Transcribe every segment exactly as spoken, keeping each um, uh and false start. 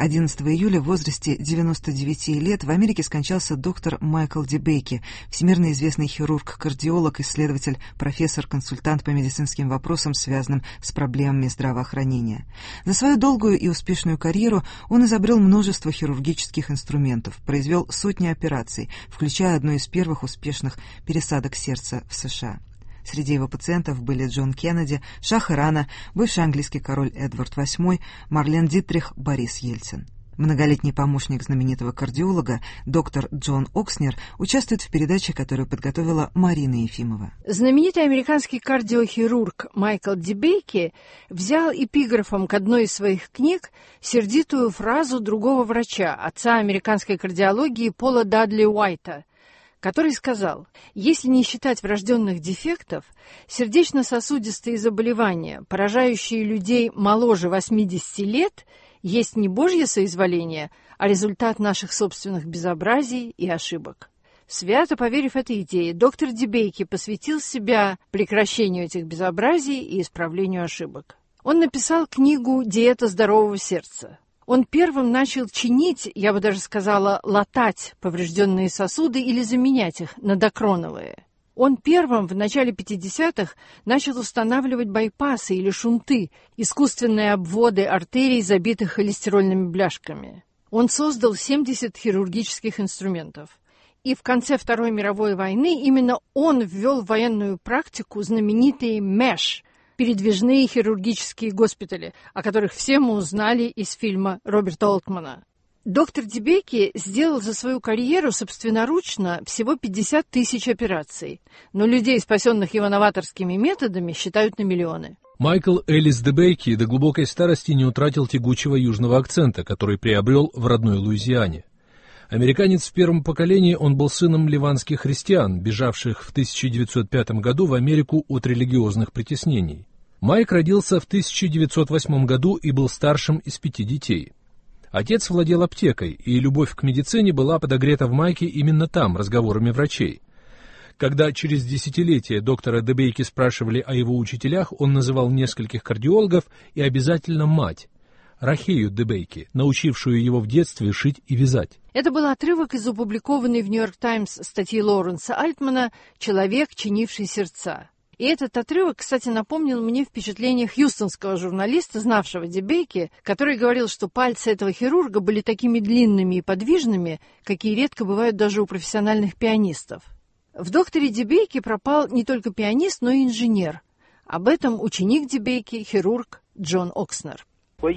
одиннадцатого июля в возрасте девяноста девяти лет в Америке скончался доктор Майкл Дебейки, всемирно известный хирург-кардиолог, исследователь, профессор, консультант по медицинским вопросам, связанным с проблемами здравоохранения. За свою долгую и успешную карьеру он изобрел множество хирургических инструментов, произвел сотни операций, включая одну из первых успешных пересадок сердца в США. Среди его пациентов были Джон Кеннеди, Шах Ирана, бывший английский король Эдвард восьмой, Марлен Дитрих, Борис Ельцин. Многолетний помощник знаменитого кардиолога, доктор Джон Окснер, участвует в передаче, которую подготовила Марина Ефимова. Знаменитый американский кардиохирург Майкл Дебейки взял эпиграфом к одной из своих книг сердитую фразу другого врача, отца американской кардиологии Пола Дадли Уайта, который сказал: «Если не считать врожденных дефектов, сердечно-сосудистые заболевания, поражающие людей моложе восьмидесяти лет, есть не Божье соизволение, а результат наших собственных безобразий и ошибок». Свято поверив этой идее, доктор Дебейки посвятил себя прекращению этих безобразий и исправлению ошибок. Он написал книгу «Диета здорового сердца». Он первым начал чинить, я бы даже сказала, латать поврежденные сосуды или заменять их на докроновые. Он первым в начале пятидесятых начал устанавливать байпасы или шунты, искусственные обводы артерий, забитых холестерольными бляшками. Он создал семьдесят хирургических инструментов. И в конце Второй мировой войны именно он ввел в военную практику знаменитые мэш – передвижные хирургические госпитали, о которых все мы узнали из фильма Роберта Олтмана. Доктор Дебейки сделал за свою карьеру собственноручно всего пятьдесят тысяч операций, но людей, спасенных его новаторскими методами, считают на миллионы. Майкл Элис Дебейки до глубокой старости не утратил тягучего южного акцента, который приобрел в родной Луизиане. Американец в первом поколении, он был сыном ливанских христиан, бежавших в тысяча девятьсот пятом году в Америку от религиозных притеснений. Майк родился в тысяча девятьсот восьмом году и был старшим из пяти детей. Отец владел аптекой, и любовь к медицине была подогрета в Майке именно там, разговорами врачей. Когда через десятилетия доктора Дебейки спрашивали о его учителях, он называл нескольких кардиологов и обязательно мать, Рахею Дебейки, научившую его в детстве шить и вязать. Это был отрывок из опубликованной в «Нью-Йорк Таймс» статьи Лоуренса Альтмана «Человек, чинивший сердца». И этот отрывок, кстати, напомнил мне впечатление хьюстонского журналиста, знавшего Дебейки, который говорил, что пальцы этого хирурга были такими длинными и подвижными, какие редко бывают даже у профессиональных пианистов. В докторе Дебейки пропал не только пианист, но и инженер. Об этом ученик Дебейки, хирург Джон Окснер.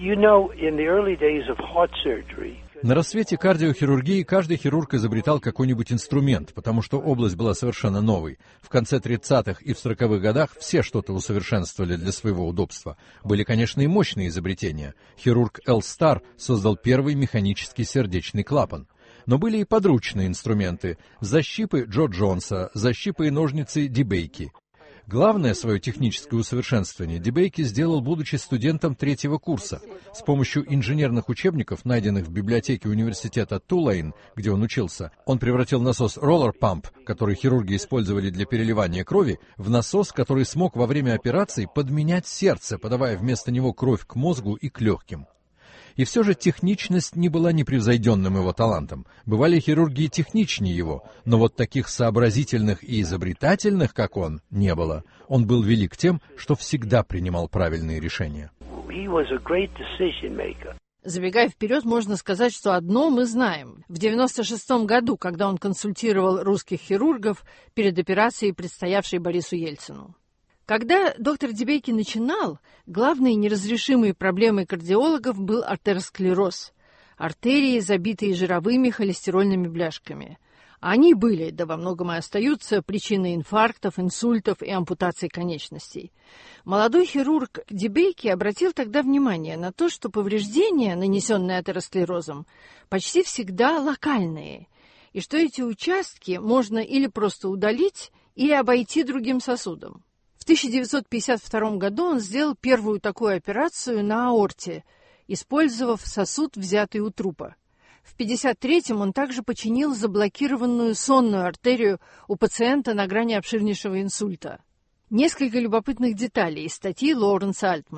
На рассвете кардиохирургии каждый хирург изобретал какой-нибудь инструмент, потому что область была совершенно новой. В конце тридцатых и в сороковых годах все что-то усовершенствовали для своего удобства. Были, конечно, и мощные изобретения. Хирург Эл Стар создал первый механический сердечный клапан. Но были и подручные инструменты – защипы Джо Джонса, защипы и ножницы Дебейки. Главное свое техническое усовершенствование Дебейки сделал, будучи студентом третьего курса. С помощью инженерных учебников, найденных в библиотеке университета Тулейн, где он учился, он превратил насос Roller Pump, который хирурги использовали для переливания крови, в насос, который смог во время операции подменять сердце, подавая вместо него кровь к мозгу и к легким. И все же техничность не была непревзойденным его талантом. Бывали хирурги и техничнее его, но вот таких сообразительных и изобретательных, как он, не было. Он был велик тем, что всегда принимал правильные решения. Забегая вперед, можно сказать, что одно мы знаем. В девяносто шестом году, когда он консультировал русских хирургов перед операцией, предстоявшей Борису Ельцину. Когда доктор Дебейки начинал, главной неразрешимой проблемой кардиологов был артеросклероз, артерии, забитые жировыми холестерольными бляшками. Они были, да во многом и остаются, причиной инфарктов, инсультов и ампутаций конечностей. Молодой хирург Дебейки обратил тогда внимание на то, что повреждения, нанесенные атеросклерозом, почти всегда локальные, и что эти участки можно или просто удалить, или обойти другим сосудом. В тысяча девятьсот пятьдесят втором году он сделал первую такую операцию на аорте, использовав сосуд, взятый у трупа. В пятьдесят третьем он также починил заблокированную сонную артерию у пациента на грани обширнейшего инсульта. Несколько любопытных деталей из статьи Лоуренса Альтмана.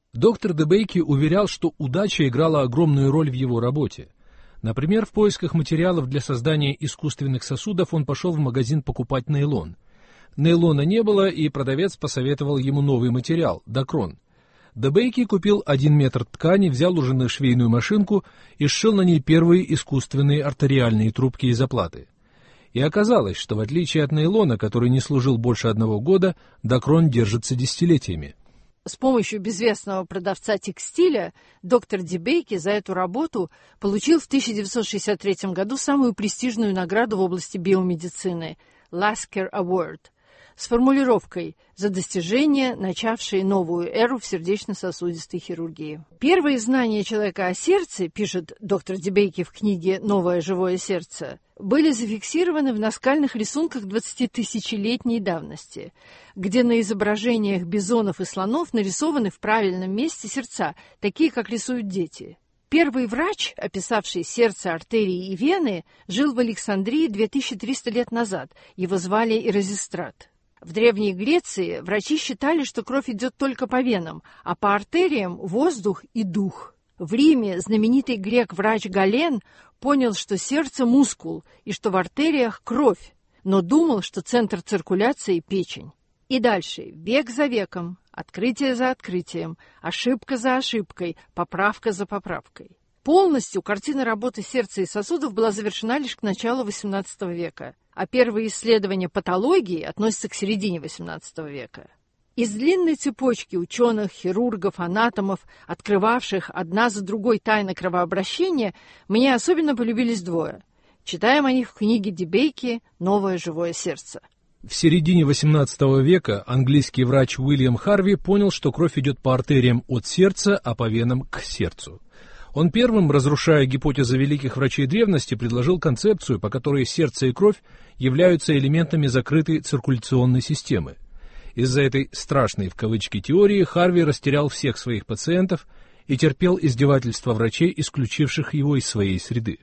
Доктор Дебейки уверял, что удача играла огромную роль в его работе. Например, в поисках материалов для создания искусственных сосудов он пошел в магазин покупать нейлон. Нейлона не было, и продавец посоветовал ему новый материал – докрон. Дебейки купил один метр ткани, взял у жены швейную машинку и сшил на ней первые искусственные артериальные трубки из оплаты. И оказалось, что в отличие от нейлона, который не служил больше одного года, докрон держится десятилетиями. С помощью безвестного продавца текстиля доктор Дебейки за эту работу получил в тысяча девятьсот шестьдесят третьем году самую престижную награду в области биомедицины – Lasker Award, с формулировкой «За достижения, начавшие новую эру в сердечно-сосудистой хирургии». Первые знания человека о сердце, пишет доктор Дебейки в книге «Новое живое сердце», были зафиксированы в наскальных рисунках двадцатитысячелетней давности, где на изображениях бизонов и слонов нарисованы в правильном месте сердца, такие, как рисуют дети. Первый врач, описавший сердце, артерии и вены, жил в Александрии две тысячи триста лет назад. Его звали Ирозистрат. В Древней Греции врачи считали, что кровь идет только по венам, а по артериям – воздух и дух. В Риме знаменитый грек-врач Гален понял, что сердце – мускул, и что в артериях – кровь, но думал, что центр циркуляции – печень. И дальше, век за веком, открытие за открытием, ошибка за ошибкой, поправка за поправкой. Полностью картина работы сердца и сосудов была завершена лишь к началу восемнадцатого века, а первые исследования патологии относятся к середине восемнадцатого века. Из длинной цепочки ученых, хирургов, анатомов, открывавших одна за другой тайны кровообращения, мне особенно полюбились двое. Читаем о них в книге Дебейки «Новое живое сердце». В середине восемнадцатого века английский врач Уильям Харви понял, что кровь идет по артериям от сердца, а по венам к сердцу. Он первым, разрушая гипотезы великих врачей древности, предложил концепцию, по которой сердце и кровь являются элементами закрытой циркуляционной системы. Из-за этой «страшной» в кавычки теории Харви растерял всех своих пациентов и терпел издевательства врачей, исключивших его из своей среды.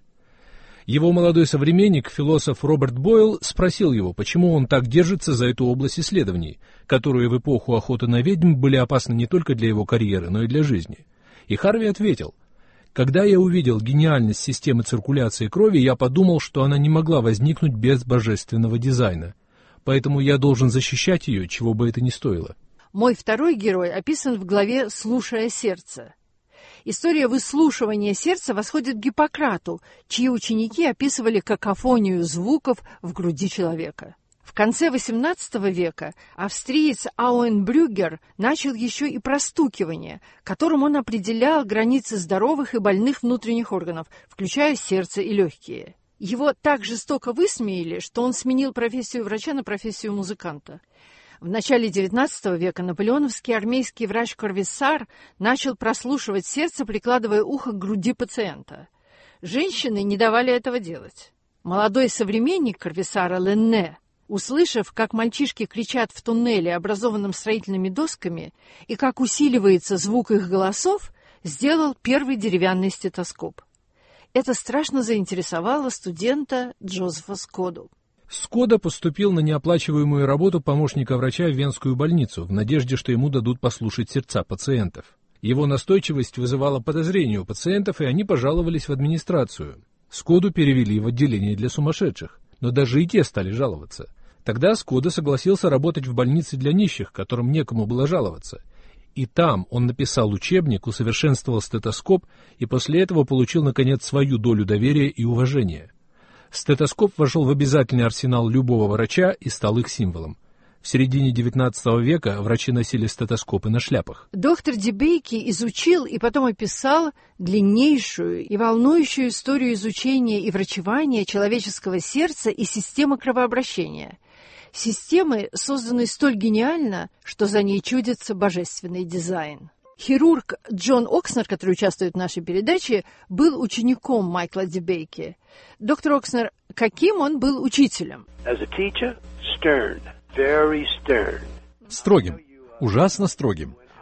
Его молодой современник, философ Роберт Бойл, спросил его, почему он так держится за эту область исследований, которые в эпоху охоты на ведьм были опасны не только для его карьеры, но и для жизни. И Харви ответил: «Когда я увидел гениальность системы циркуляции крови, я подумал, что она не могла возникнуть без божественного дизайна. Поэтому я должен защищать ее, чего бы это ни стоило». Мой второй герой описан в главе «Слушая сердце». История выслушивания сердца восходит к Гиппократу, чьи ученики описывали какофонию звуков в груди человека. В конце восемнадцатого века австриец Ауенбрюгер начал еще и простукивание, которым он определял границы здоровых и больных внутренних органов, включая сердце и легкие. Его так жестоко высмеяли, что он сменил профессию врача на профессию музыканта. В начале девятнадцатого века наполеоновский армейский врач Корвиссар начал прослушивать сердце, прикладывая ухо к груди пациента. Женщины не давали этого делать. Молодой современник Корвиссара Ленне, услышав, как мальчишки кричат в туннеле, образованном строительными досками, и как усиливается звук их голосов, сделал первый деревянный стетоскоп. Это страшно заинтересовало студента Джозефа Скоду. Скода поступил на неоплачиваемую работу помощника врача в Венскую больницу в надежде, что ему дадут послушать сердца пациентов. Его настойчивость вызывала подозрения у пациентов, и они пожаловались в администрацию. Скоду перевели в отделение для сумасшедших, но даже и те стали жаловаться. Тогда Скода согласился работать в больнице для нищих, которым некому было жаловаться. И там он написал учебник, усовершенствовал стетоскоп и после этого получил, наконец, свою долю доверия и уважения. Стетоскоп вошел в обязательный арсенал любого врача и стал их символом. В середине девятнадцатого века врачи носили стетоскопы на шляпах. Доктор Дебейки изучил и потом описал длиннейшую и волнующую историю изучения и врачевания человеческого сердца и системы кровообращения. Системы, созданной столь гениально, что за ней чудится божественный дизайн. Хирург Джон Окснер, который участвует в нашей передаче, был учеником Майкла Дебейки. Доктор Окснер, каким он был учителем? Строгим. Ужасно строгим.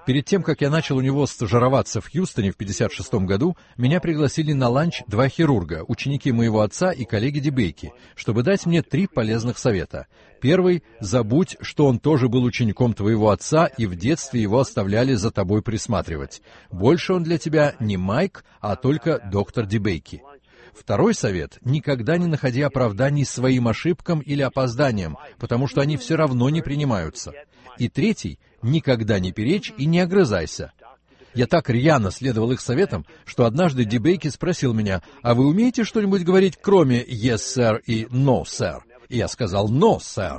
Перед тем, как я начал у него стажироваться в Хьюстоне в пятьдесят шестом году, меня пригласили на ланч два хирурга, ученики моего отца и коллеги Дебейки, чтобы дать мне три полезных совета. Первый — забудь, что он тоже был учеником твоего отца, и в детстве его оставляли за тобой присматривать. Больше он для тебя не Майк, а только доктор Дебейки. Второй совет — никогда не находи оправданий своим ошибкам или опозданиям, потому что они все равно не принимаются. И третий — никогда не перечь и не огрызайся. Я так рьяно следовал их советам, что однажды Дебейки спросил меня: «А вы умеете что-нибудь говорить, кроме «yes, sir» и «no, sir»?» И я сказал: «No, sir».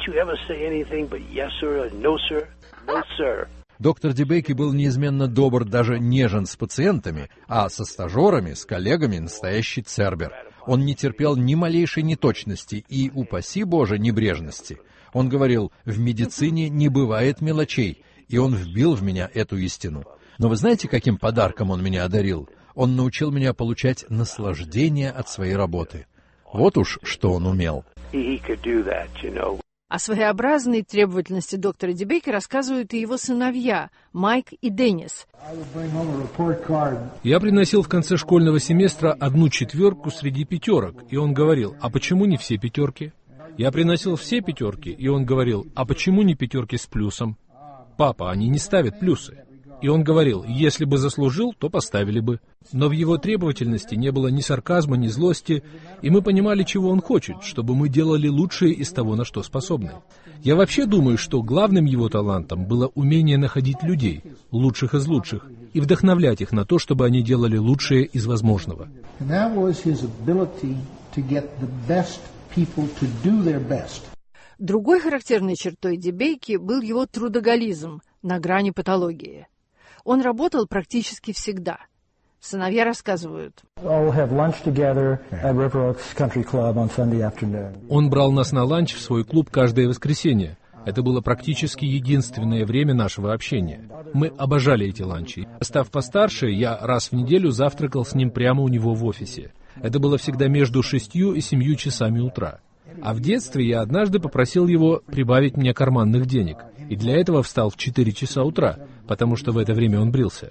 Доктор Дебейки был неизменно добр, даже нежен с пациентами, а со стажерами, с коллегами настоящий цербер. Он не терпел ни малейшей неточности и, упаси Боже, небрежности. Он говорил: в медицине не бывает мелочей, и он вбил в меня эту истину. Но вы знаете, каким подарком он меня одарил? Он научил меня получать наслаждение от своей работы. Вот уж что он умел. О своеобразной требовательности доктора Дебейки рассказывают и его сыновья Майк и Деннис. Я приносил в конце школьного семестра одну четверку среди пятерок, и он говорил: «А почему не все пятерки?» Я приносил все пятерки, и он говорил: «А почему не пятерки с плюсом?» «Папа, они не ставят плюсы». И он говорил: «Если бы заслужил, то поставили бы». Но в его требовательности не было ни сарказма, ни злости, и мы понимали, чего он хочет, чтобы мы делали лучшее из того, на что способны. Я вообще думаю, что главным его талантом было умение находить людей, лучших из лучших, и вдохновлять их на то, чтобы они делали лучшее из возможного. Другой характерной чертой Дебейки был его трудоголизм на грани патологии. Он работал практически всегда. Сыновья рассказывают. Он брал нас на ланч в свой клуб каждое воскресенье. Это было практически единственное время нашего общения. Мы обожали эти ланчи. Став постарше, я раз в неделю завтракал с ним прямо у него в офисе. Это было всегда между шестью и семью часами утра. А в детстве я однажды попросил его прибавить мне карманных денег, и для этого встал в четыре часа утра, потому что в это время он брился.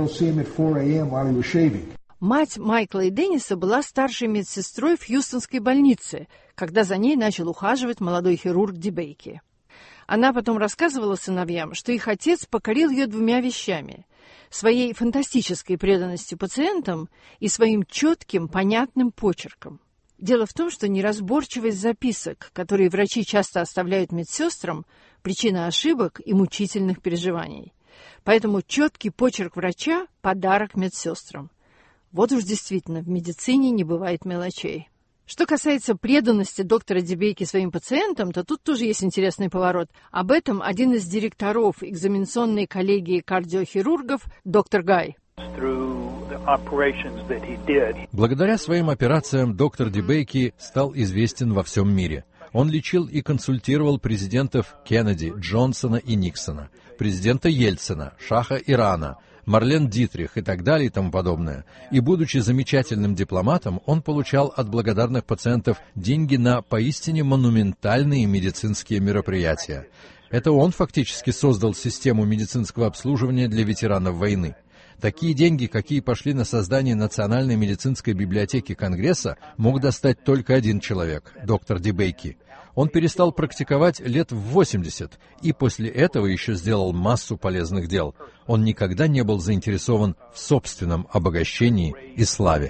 Мать Майкла и Денниса была старшей медсестрой в Хьюстонской больнице, когда за ней начал ухаживать молодой хирург Дебейки. Она потом рассказывала сыновьям, что их отец покорил ее двумя вещами — своей фантастической преданностью пациентам и своим четким, понятным почерком. Дело в том, что неразборчивость записок, которые врачи часто оставляют медсестрам, причина ошибок и мучительных переживаний. Поэтому четкий почерк врача – подарок медсестрам. Вот уж действительно, в медицине не бывает мелочей. Что касается преданности доктора Дебейки своим пациентам, то тут тоже есть интересный поворот. Об этом один из директоров экзаменационной коллегии кардиохирургов, доктор Гай. Благодаря своим операциям доктор Дебейки стал известен во всем мире. Он лечил и консультировал президентов Кеннеди, Джонсона и Никсона, президента Ельцина, шаха Ирана, Марлен Дитрих и так далее и тому подобное. И, будучи замечательным дипломатом, он получал от благодарных пациентов деньги на поистине монументальные медицинские мероприятия. Это он фактически создал систему медицинского обслуживания для ветеранов войны. Такие деньги, какие пошли на создание Национальной медицинской библиотеки Конгресса, мог достать только один человек – доктор Дебейки. Он перестал практиковать лет в восемьдесят, и после этого еще сделал массу полезных дел. Он никогда не был заинтересован в собственном обогащении и славе.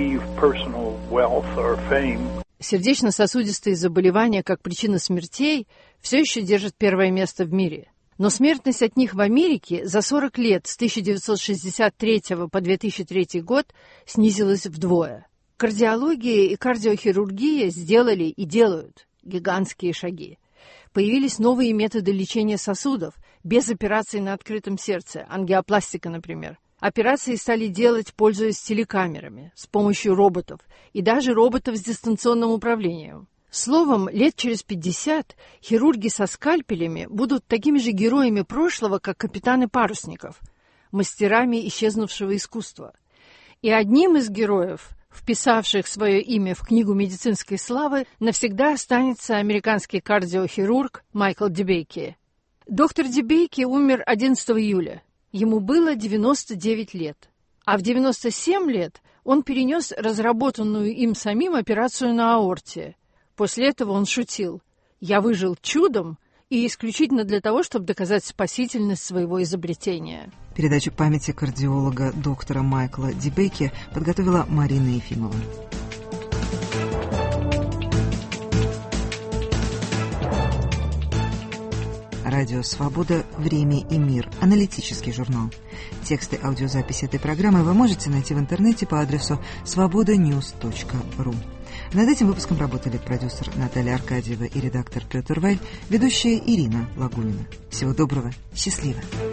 Сердечно-сосудистые заболевания как причина смертей все еще держат первое место в мире. Но смертность от них в Америке за сорок лет с тысяча девятьсот шестьдесят третьего по две тысячи третий год снизилась вдвое. Кардиология и кардиохирургия сделали и делают гигантские шаги. Появились новые методы лечения сосудов, без операций на открытом сердце, ангиопластика, например. Операции стали делать, пользуясь телекамерами, с помощью роботов, и даже роботов с дистанционным управлением. Словом, лет через пятьдесят хирурги со скальпелями будут такими же героями прошлого, как капитаны парусников, мастерами исчезнувшего искусства. И одним из героев, вписавших свое имя в книгу медицинской славы, навсегда останется американский кардиохирург Майкл Дебейки. Доктор Дебейки умер одиннадцатого июля. Ему было девяносто девять лет. А в девяносто семь лет он перенес разработанную им самим операцию на аорте. После этого он шутил: «Я выжил чудом и исключительно для того, чтобы доказать спасительность своего изобретения». Передачу памяти кардиолога доктора Майкла Дебейки подготовила Марина Ефимова. Радио «Свобода. Время и мир». Аналитический журнал. Тексты аудиозаписи этой программы вы можете найти в интернете по адресу свобода ньюс точка ру. Над этим выпуском работали продюсер Наталья Аркадьева и редактор Петр Вайль, ведущая Ирина Лагунина. Всего доброго, счастливо!